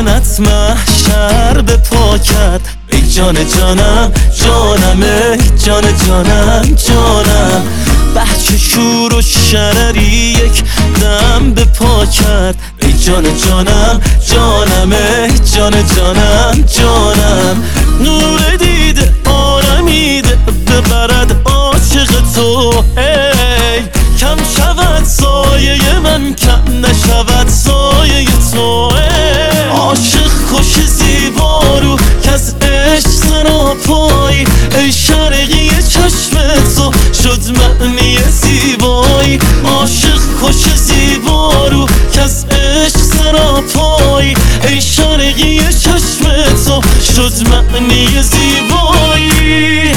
آمدنت محشر به پا کرد. ای جان جانم جانم، ای جان جانم جانم. بچه شور و شرری یک دم به پا کرد. ای جان جانم جانم، ای جان جانم جانم. نور دیده آرمیده ببرد عاشق تو. ای کم شود سایه من، کم نشود سایه تو. عاشق خوش زیبا رو که از عشق سراپایی. ای شرقی چشم تو شد معنی زیبایی. عاشق خوش زیبا رو که از عشق سراپایی. ای شرقی چشم تو شد معنی زیبایی.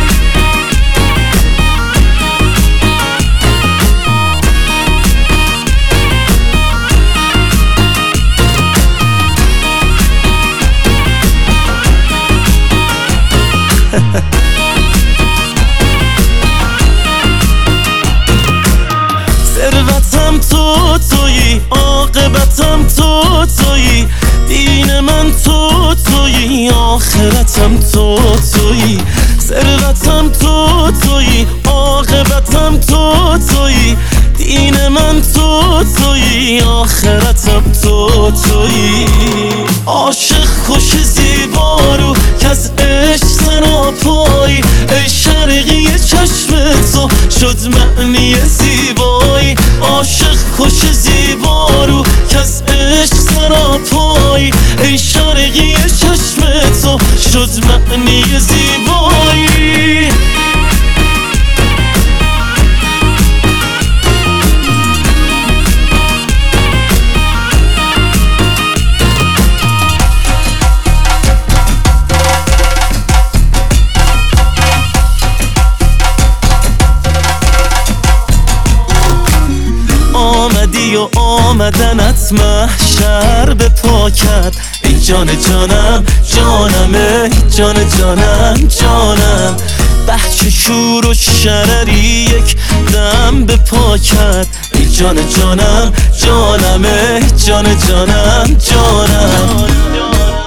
ثروتم تو تویی، عاقبتم تو تویی. دین من تو تویی، آخرتم تو تویی. ثروتم تو تویی، عاقبتم تو تویی. دین من تو تویی، آخرتم تو تویی. عاشق خوش زیبا رو که از عشق سراپایی. ای شرقی چشم تو شد معنی زیبایی. عاشق خوش زیبا رو که از عشق سراپایی. ای شرقی چشم تو شد معنی زیبایی. آمدی و آمدنت محشر به پا کرد. ای جان جانم جانم، ای جان جانم جانم. بچه شور و شرری یک دم به پا کرد. ای جان جانم جانم، ای جان جانم جانم.